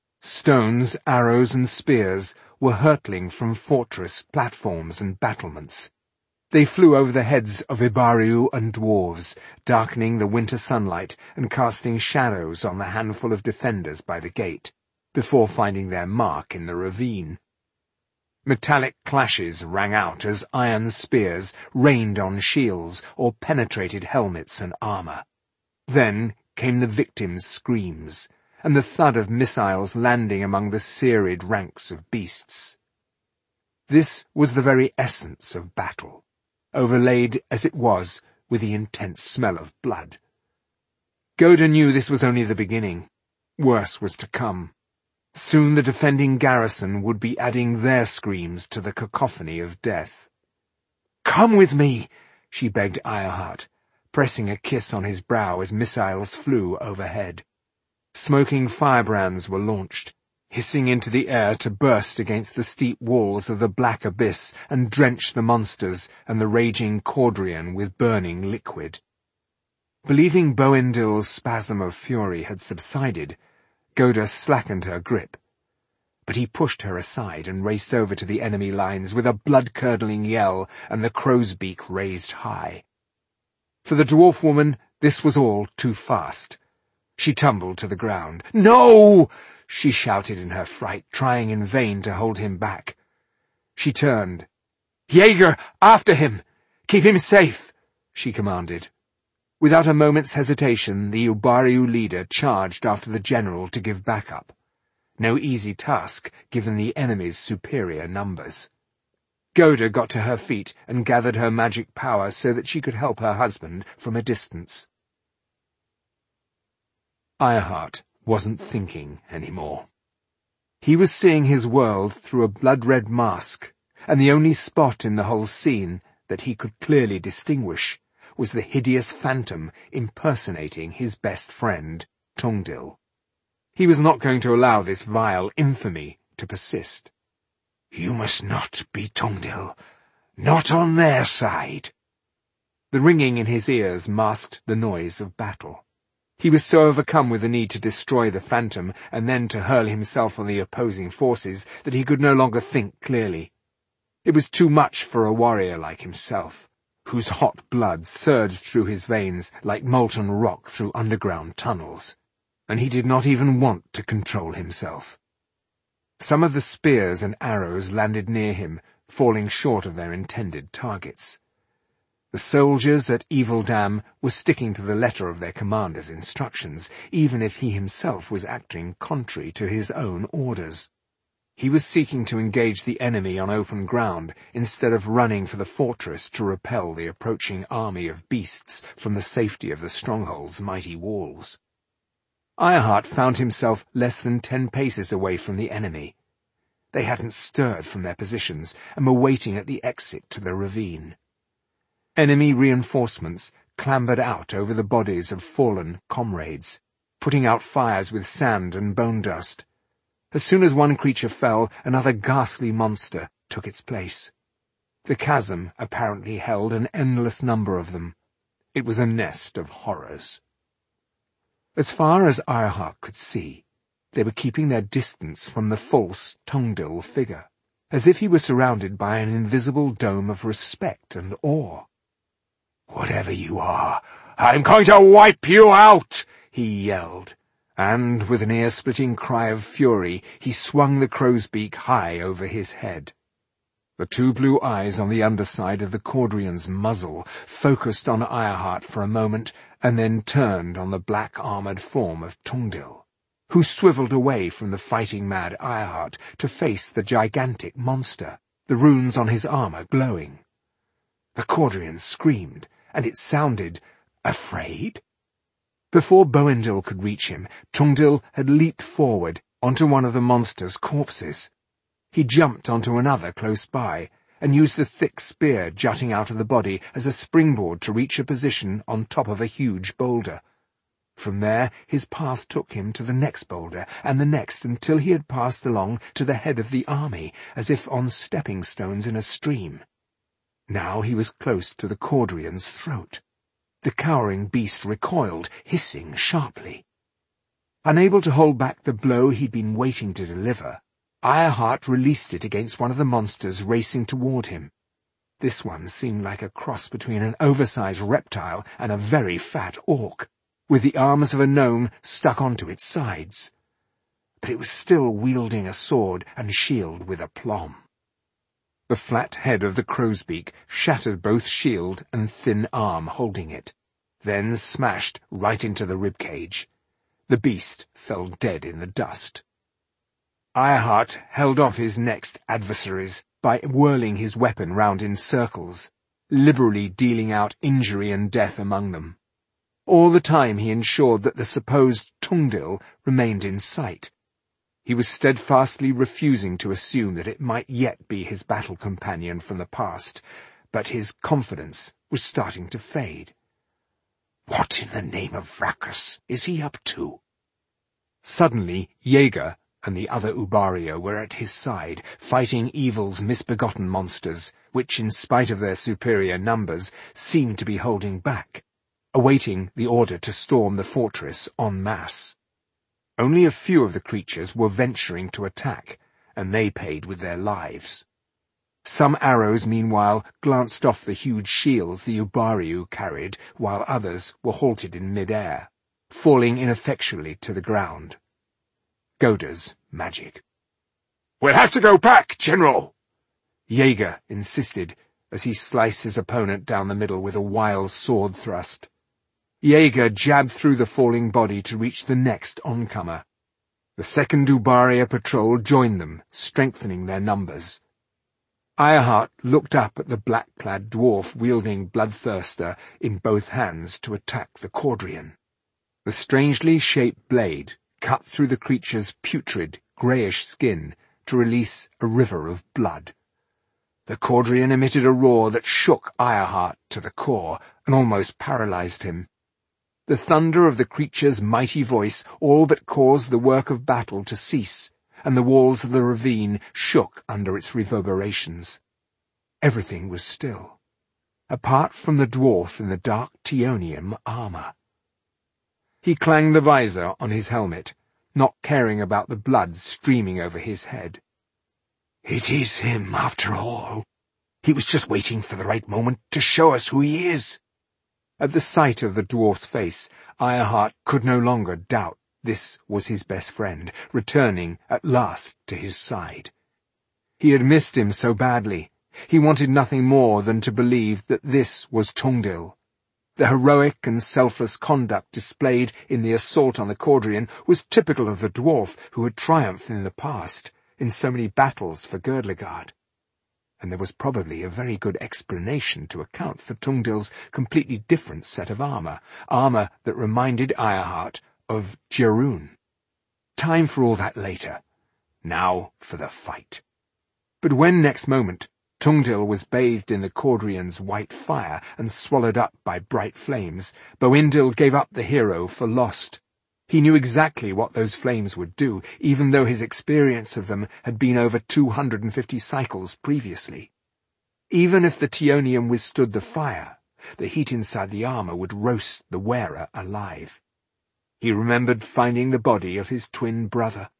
B: Stones, arrows, and spears were hurtling from fortress, platforms, and battlements. They flew over the heads of Ibariu and dwarves, darkening the winter sunlight and casting shadows on the handful of defenders by the gate, before finding their mark in the ravine. Metallic clashes rang out as iron spears rained on shields or penetrated helmets and armor. Then came the victims' screams, and the thud of missiles landing among the serried ranks of beasts. This was the very essence of battle, overlaid as it was with the intense smell of blood. Goda knew this was only the beginning. Worse was to come. Soon the defending garrison would be adding their screams to the cacophony of death. "Come with me," she begged Ironheart, pressing a kiss on his brow as missiles flew overhead. Smoking firebrands were launched, hissing into the air to burst against the steep walls of the black abyss and drench the monsters and the raging Caudrian with burning liquid. Believing Boindil's spasm of fury had subsided, Goda slackened her grip. But he pushed her aside and raced over to the enemy lines with a blood-curdling yell and the crow's beak raised high. For the dwarf woman, this was all too fast. She tumbled to the ground. "No!" she shouted in her fright, trying in vain to hold him back. She turned. "Jaeger, after him! Keep him safe!" she commanded. Without a moment's hesitation, the Ubariu leader charged after the general to give backup. No easy task, given the enemy's superior numbers. Goda got to her feet and gathered her magic power so that she could help her husband from a distance. Ironheart wasn't thinking anymore. He was seeing his world through a blood-red mask, and the only spot in the whole scene that he could clearly distinguish was the hideous phantom impersonating his best friend, Tungdil. He was not going to allow this vile infamy to persist. "You must not be Tungdil. Not on their side." The ringing in his ears masked the noise of battle. He was so overcome with the need to destroy the phantom and then to hurl himself on the opposing forces that he could no longer think clearly. It was too much for a warrior like himself, whose hot blood surged through his veins like molten rock through underground tunnels, and he did not even want to control himself. Some of the spears and arrows landed near him, falling short of their intended targets. The soldiers at Evil Dam were sticking to the letter of their commander's instructions, even if he himself was acting contrary to his own orders. He was seeking to engage the enemy on open ground instead of running for the fortress to repel the approaching army of beasts from the safety of the stronghold's mighty walls. Ironheart found himself less than 10 paces away from the enemy. They hadn't stirred from their positions and were waiting at the exit to the ravine. Enemy reinforcements clambered out over the bodies of fallen comrades, putting out fires with sand and bone dust. As soon as one creature fell, another ghastly monster took its place. The chasm apparently held an endless number of them. It was a nest of horrors. As far as Ironheart could see, they were keeping their distance from the false Tungdil figure, as if he were surrounded by an invisible dome of respect and awe.
A: "Whatever you are, I'm going to wipe you out!" he yelled, and with an ear-splitting cry of fury, he swung the crow's beak high over his head.
B: The 2 blue eyes on the underside of the Caudrian's muzzle focused on Ironheart for a moment and then turned on the black-armoured form of Tungdil, who swiveled away from the fighting-mad Ironheart to face the gigantic monster, the runes on his armour glowing. The Caudrian screamed, and it sounded afraid. Before Boindil could reach him, Tungdil had leaped forward onto one of the monster's corpses. He jumped onto another close by, and used the thick spear jutting out of the body as a springboard to reach a position on top of a huge boulder. From there, his path took him to the next boulder, and the next, until he had passed along to the head of the army, as if on stepping stones in a stream. Now he was close to the Caudrian's throat. The cowering beast recoiled, hissing sharply. Unable to hold back the blow he'd been waiting to deliver, Ironheart released it against one of the monsters racing toward him. This one seemed like a cross between an oversized reptile and a very fat orc, with the arms of a gnome stuck onto its sides. But it was still wielding a sword and shield with aplomb. The flat head of the crow's beak shattered both shield and thin arm holding it, then smashed right into the ribcage. The beast fell dead in the dust. Ironheart held off his next adversaries by whirling his weapon round in circles, liberally dealing out injury and death among them. All the time he ensured that the supposed Tungdil remained in sight. He was steadfastly refusing to assume that it might yet be his battle companion from the past, but his confidence was starting to fade.
A: What in the name of Vracus is he up to?
B: Suddenly, Jaeger and the other Ubario were at his side, fighting evil's misbegotten monsters, which, in spite of their superior numbers, seemed to be holding back, awaiting the order to storm the fortress en masse. Only a few of the creatures were venturing to attack, and they paid with their lives. Some arrows, meanwhile, glanced off the huge shields the Ubariu carried, while others were halted in mid-air, falling ineffectually to the ground. Goda's magic.
A: "We'll have to go back, General!"
B: Jaeger insisted, as he sliced his opponent down the middle with a wild sword thrust. Jaeger jabbed through the falling body to reach the next oncomer. The second Ubaria patrol joined them, strengthening their numbers. Ironheart looked up at the black-clad dwarf wielding Bloodthirster in both hands to attack the Caudrian. The strangely shaped blade cut through the creature's putrid, greyish skin to release a river of blood. The Caudrian emitted a roar that shook Ironheart to the core and almost paralyzed him. The thunder of the creature's mighty voice all but caused the work of battle to cease, and the walls of the ravine shook under its reverberations. Everything was still, apart from the dwarf in the dark Tionium armour. He clanged the visor on his helmet, not caring about the blood streaming over his head.
A: "It is him, after all. He was just waiting for the right moment to show us who he is."
B: At the sight of the dwarf's face, Ironheart could no longer doubt this was his best friend, returning at last to his side. He had missed him so badly. He wanted nothing more than to believe that this was Tungdil. The heroic and selfless conduct displayed in the assault on the Caudrian was typical of the dwarf who had triumphed in the past, in so many battles for Gurdlegard. And there was probably a very good explanation to account for Tungdil's completely different set of armor that reminded Ironheart of Jerun. Time for all that later. Now for the fight. But when next moment Tungdil was bathed in the Cordrian's white fire and swallowed up by bright flames, Boindil gave up the hero for lost. He knew exactly what those flames would do, even though his experience of them had been over 250 cycles previously. Even if the Tionium withstood the fire, the heat inside the armor would roast the wearer alive. He remembered finding the body of his twin brother.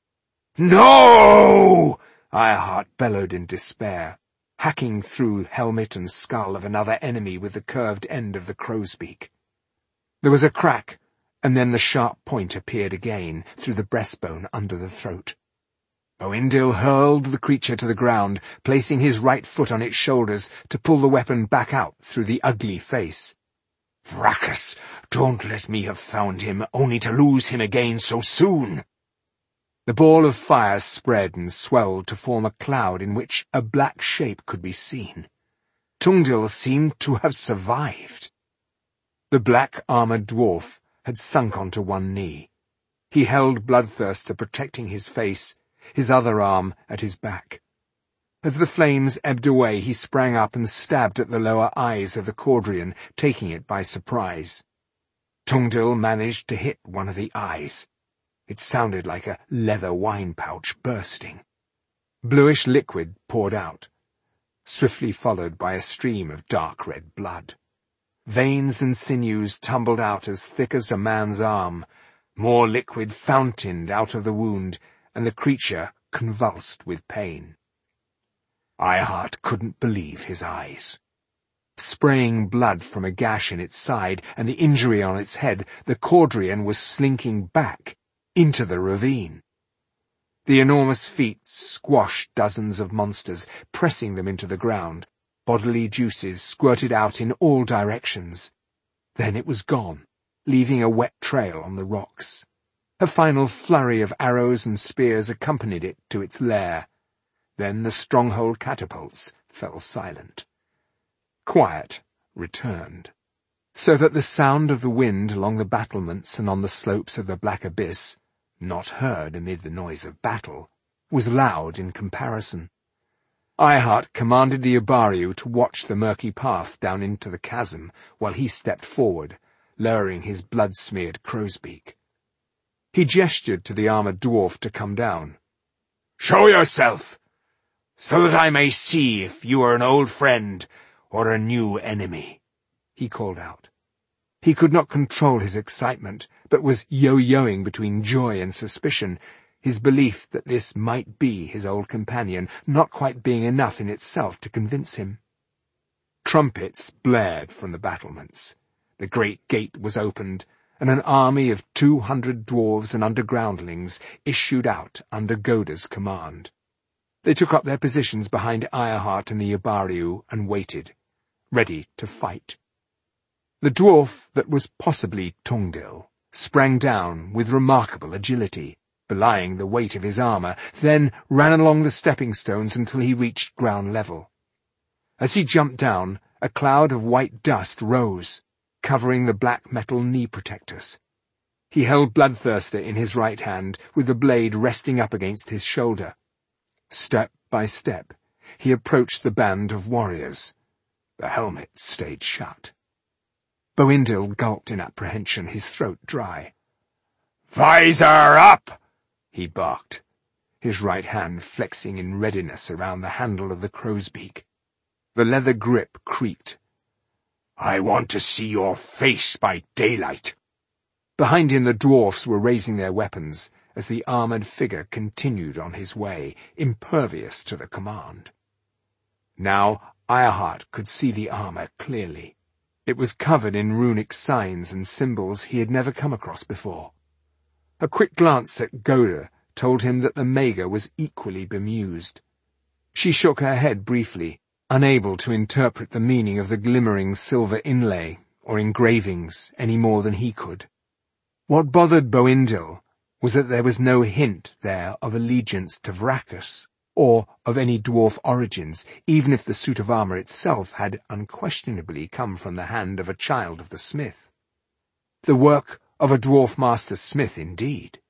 B: "No!" Ironheart bellowed in despair, hacking through helmet and skull of another enemy with the curved end of the crow's beak. There was a crack, and then the sharp point appeared again through the breastbone under the throat. Boindil hurled the creature to the ground, placing his right foot on its shoulders to pull the weapon back out through the ugly face. "Vracus, don't let me have found him, only to lose him again so soon." The ball of fire spread and swelled to form a cloud in which a black shape could be seen. Tungdil seemed to have survived. The black-armored dwarf had sunk onto one knee. He held Bloodthirster protecting his face, his other arm at his back. As the flames ebbed away, he sprang up and stabbed at the lower eyes of the Cordrian, taking it by surprise. Tungdil managed to hit one of the eyes. It sounded like a leather wine pouch bursting. Bluish liquid poured out, swiftly followed by a stream of dark red blood. Veins and sinews tumbled out as thick as a man's arm. More liquid fountained out of the wound, and the creature convulsed with pain. Ironheart couldn't believe his eyes. Spraying blood from a gash in its side and the injury on its head, the Cordrian was slinking back into the ravine. The enormous feet squashed dozens of monsters, pressing them into the ground. Bodily juices squirted out in all directions. Then it was gone, leaving a wet trail on the rocks. A final flurry of arrows and spears accompanied it to its lair. Then the stronghold catapults fell silent. Quiet returned, so that the sound of the wind along the battlements and on the slopes of the black abyss, not heard amid the noise of battle, was loud in comparison. Ironheart commanded the Ubariu to watch the murky path down into the chasm while he stepped forward, lowering his blood-smeared crow's beak. He gestured to the armored dwarf to come down. "Show yourself, so that I may see if you are an old friend or a new enemy," he called out. He could not control his excitement, but was yo-yoing between joy and suspicion, his belief that this might be his old companion not quite being enough in itself to convince him. Trumpets blared from the battlements. The great gate was opened, and an army of 200 dwarves and undergroundlings issued out under Goda's command. They took up their positions behind Ironheart and the Ubariu and waited, ready to fight. The dwarf that was possibly Tungdil sprang down with remarkable agility, belying the weight of his armor, then ran along the stepping stones until he reached ground level. As he jumped down, a cloud of white dust rose, covering the black metal knee protectors. He held Bloodthirster in his right hand, with the blade resting up against his shoulder. Step by step, he approached the band of warriors. The helmet stayed shut. Boindil gulped in apprehension, his throat dry. "Visor up!" he barked, his right hand flexing in readiness around the handle of the crow's beak. The leather grip creaked. "I want to see your face by daylight." Behind him the dwarfs were raising their weapons as the armoured figure continued on his way, impervious to the command. Now Ironheart could see the armour clearly. It was covered in runic signs and symbols he had never come across before. A quick glance at Goda told him that the Maga was equally bemused. She shook her head briefly, unable to interpret the meaning of the glimmering silver inlay or engravings any more than he could. What bothered Boindil was that there was no hint there of allegiance to Vrachus, or of any dwarf origins, even if the suit of armour itself had unquestionably come from the hand of a child of the smith. The work of a dwarf master-smith, indeed.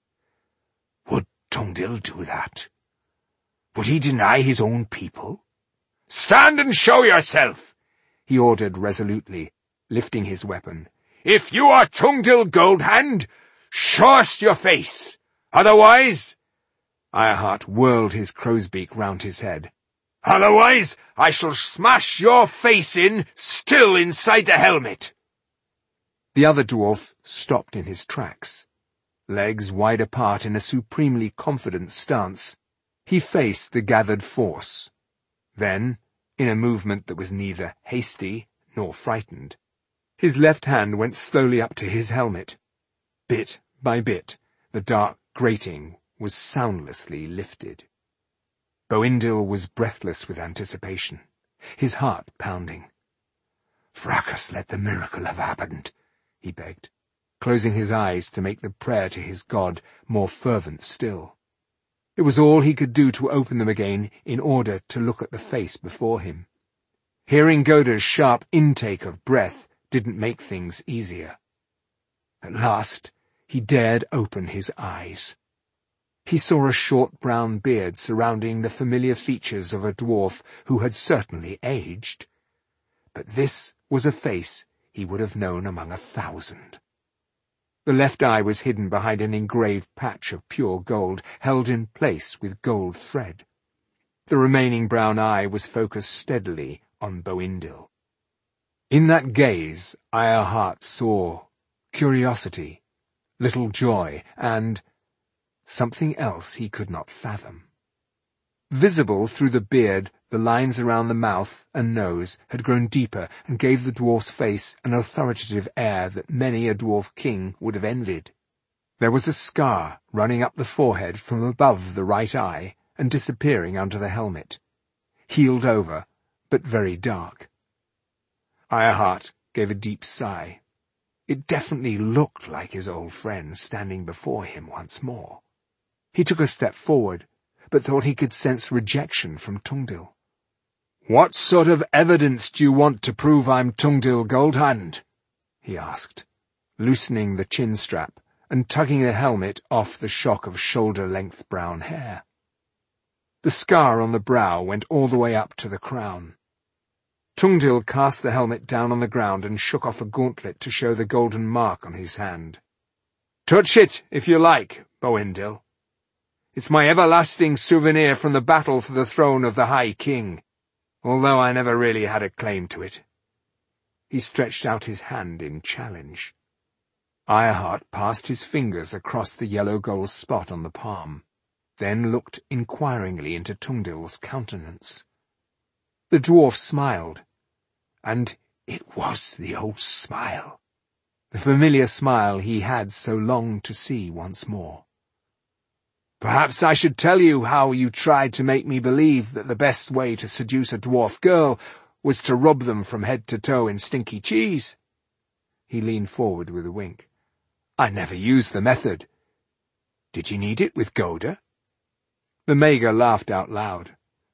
A: Would Tungdil do that? Would he deny his own people? Stand and show yourself, he ordered resolutely, lifting his weapon. If you are Tungdil Goldhand, show us your face. Otherwise—
B: Ironheart whirled his crow's beak round his head.
A: Otherwise, I shall smash your face in, still inside the helmet.
B: The other dwarf stopped in his tracks. Legs wide apart in a supremely confident stance, he faced the gathered force. Then, in a movement that was neither hasty nor frightened, his left hand went slowly up to his helmet. Bit by bit, the dark grating was soundlessly lifted. Boindil was breathless with anticipation, his heart pounding.
A: Vrachus, let the miracle have happened, he begged,
B: closing his eyes to make the prayer to his god more fervent still. It was all he could do to open them again in order to look at the face before him. Hearing Goda's sharp intake of breath didn't make things easier. At last, he dared open his eyes. He saw a short brown beard surrounding the familiar features of a dwarf who had certainly aged. But this was a face he would have known among 1,000. The left eye was hidden behind an engraved patch of pure gold, held in place with gold thread. The remaining brown eye was focused steadily on Boindil. In that gaze, Ironheart saw curiosity, little joy, and something else he could not fathom. Visible through the beard, the lines around the mouth and nose had grown deeper and gave the dwarf's face an authoritative air that many a dwarf king would have envied. There was a scar running up the forehead from above the right eye and disappearing under the helmet. Healed over, but very dark. Ironheart gave a deep sigh. It definitely looked like his old friend standing before him once more. He took a step forward, but thought he could sense rejection from Tungdil. "What sort of evidence do you want to prove I'm Tungdil Goldhand?" he asked, loosening the chin strap and tugging the helmet off the shock of shoulder-length brown hair. The scar on the brow went all the way up to the crown. Tungdil cast the helmet down on the ground and shook off a gauntlet to show the golden mark on his hand. "Touch it, if you like, Boindil. It's my everlasting souvenir from the battle for the throne of the High King, although I never really had a claim to it." He stretched out his hand in challenge. Ironheart passed his fingers across the yellow gold spot on the palm, then looked inquiringly into Tungdil's countenance. The dwarf smiled, and it was the old smile, the familiar smile he had so longed to see once more. "Perhaps I should tell you how you tried to make me believe that the best way to seduce a dwarf girl was to rub them from head to toe in stinky cheese." He leaned forward with a wink. "I never used the method. Did you need it with Goda?" The Mager laughed out loud.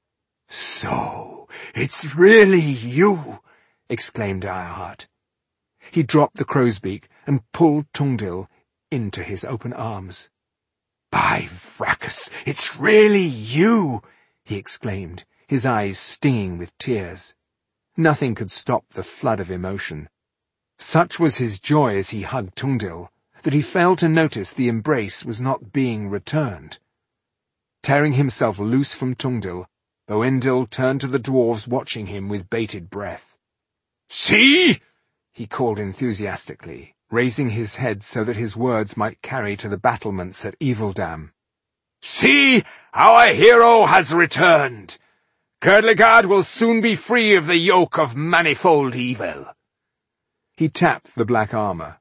B: "So, it's really you!" exclaimed Ironheart. He dropped the crow's beak and pulled Tungdil into his open arms. "By Vrachus, it's really you!" he exclaimed, his eyes stinging with tears. Nothing could stop the flood of emotion. Such was his joy as he hugged Tungdil, that he failed to notice the embrace was not being returned. Tearing himself loose from Tungdil, Boindil turned to the dwarves watching him with bated breath. "See!" he called enthusiastically, raising his head so that his words might carry to the battlements at Eveldam. "See! Our hero has returned! Kurdlegard will soon be free of the yoke of manifold evil." He tapped the black armor.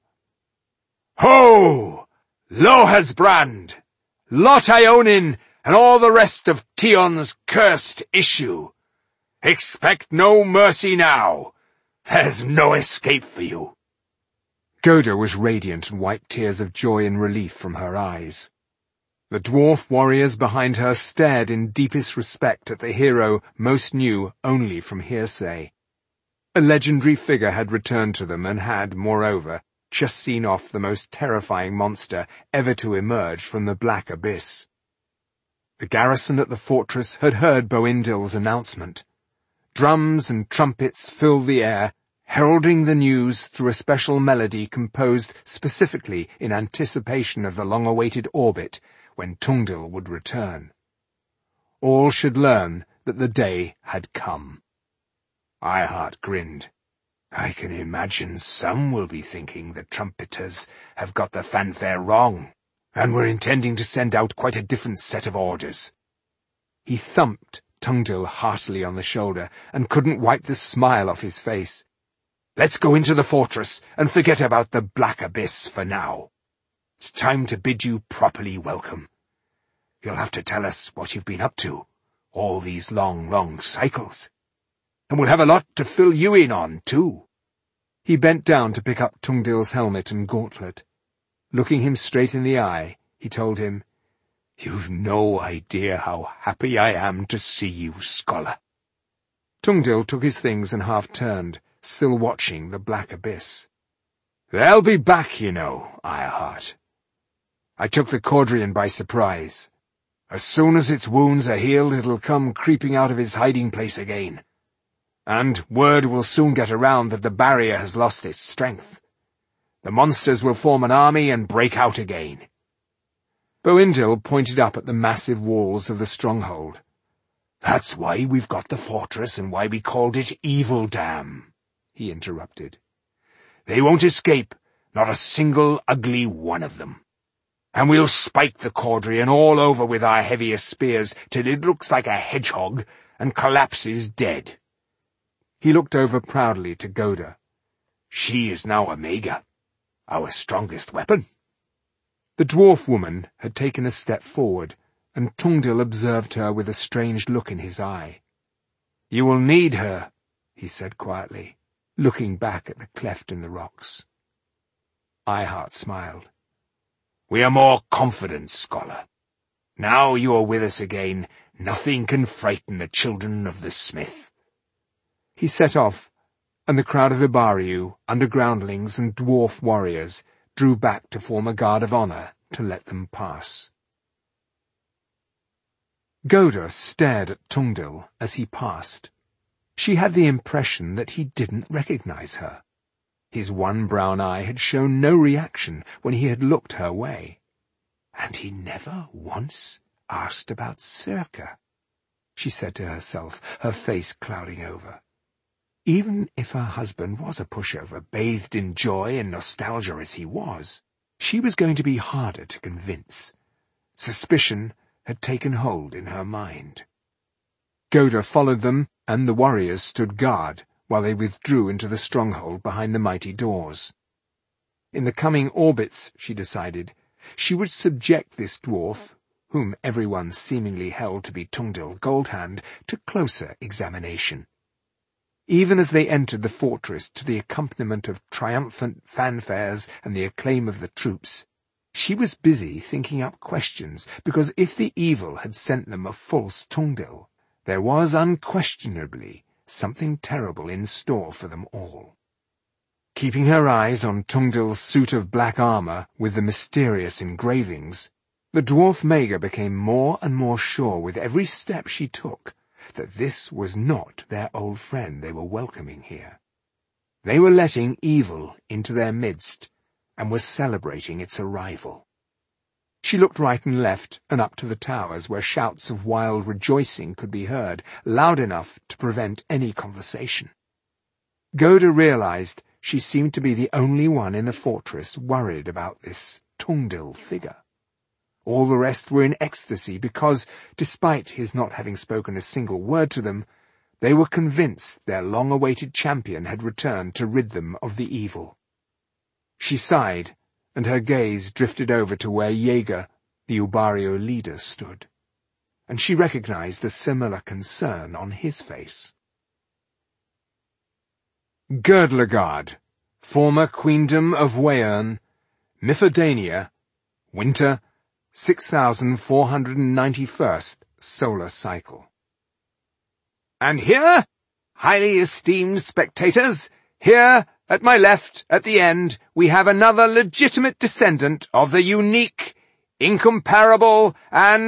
B: "Ho! Lohasbrand, Lot Ionin, and all the rest of Tion's cursed issue. Expect no mercy now. There's no escape for you." Goda was radiant and wiped tears of joy and relief from her eyes. The dwarf warriors behind her stared in deepest respect at the hero most knew only from hearsay. A legendary figure had returned to them and had, moreover, just seen off the most terrifying monster ever to emerge from the black abyss. The garrison at the fortress had heard Boindil's announcement. Drums and trumpets filled the air, heralding the news through a special melody composed specifically in anticipation of the long-awaited orbit when Tungdil would return. All should learn that the day had come. Ironheart grinned. I can imagine some will be thinking the trumpeters have got the fanfare wrong, and were intending to send out quite a different set of orders. He thumped Tungdil heartily on the shoulder and couldn't wipe the smile off his face. Let's go into the fortress and forget about the black abyss for now. It's time to bid you properly welcome. You'll have to tell us what you've been up to, all these long cycles. And we'll have a lot to fill you in on, too. He bent down to pick up Tungdil's helmet and gauntlet. Looking him straight in the eye, he told him, You've no idea how happy I am to see you, scholar. Tungdil took his things and half-turned, still watching the black abyss. They'll be back, you know, Ironheart. I took the Caudrian by surprise. As soon as its wounds are healed, it'll come creeping out of its hiding place again. And word will soon get around that the barrier has lost its strength. The monsters will form an army and break out again. Boindil pointed up at the massive walls of the stronghold. That's why we've got the fortress and why we called it Evil Dam, he interrupted. They won't escape, not a single ugly one of them. And we'll spike the Caudrian all over with our heaviest spears till it looks like a hedgehog and collapses dead. He looked over proudly to Goda. She is now Omega, our strongest weapon. The dwarf woman had taken a step forward, and Tungdil observed her with a strange look in his eye. You will need her, he said quietly, looking back at the cleft in the rocks. Ironheart smiled. We are more confident, scholar. Now you are with us again, nothing can frighten the children of the smith. He set off, and the crowd of Ibariu, undergroundlings and dwarf warriors drew back to form a guard of honor to let them pass. Goda stared at Tungdil as he passed. She had the impression that he didn't recognize her. His one brown eye had shown no reaction when he had looked her way. And he never once asked about Circa, she said to herself, her face clouding over. Even if her husband was a pushover, bathed in joy and nostalgia as he was, she was going to be harder to convince. Suspicion had taken hold in her mind. Goda followed them, and the warriors stood guard while they withdrew into the stronghold behind the mighty doors. In the coming orbits, she decided, she would subject this dwarf, whom everyone seemingly held to be Tungdil Goldhand, to closer examination. Even as they entered the fortress to the accompaniment of triumphant fanfares and the acclaim of the troops, she was busy thinking up questions, because if the evil had sent them a false Tungdil, there was unquestionably something terrible in store for them all. Keeping her eyes on Tungdil's suit of black armor with the mysterious engravings, the dwarf Mega became more and more sure with every step she took that this was not their old friend they were welcoming here. They were letting evil into their midst, and were celebrating its arrival. She looked right and left and up to the towers where shouts of wild rejoicing could be heard, loud enough to prevent any conversation. Goda realized she seemed to be the only one in the fortress worried about this Tungdil figure. All the rest were in ecstasy because, despite his not having spoken a single word to them, they were convinced their long-awaited champion had returned to rid them of the evil. She sighed, and her gaze drifted over to where Jaeger, the Ubario leader, stood, and she recognized a similar concern on his face. Girdlegard, former Queendom of Wayern, Mifodania, winter 6491st solar cycle. And here, highly esteemed spectators, here at my left at the end, we have another legitimate descendant of the unique, incomparable, and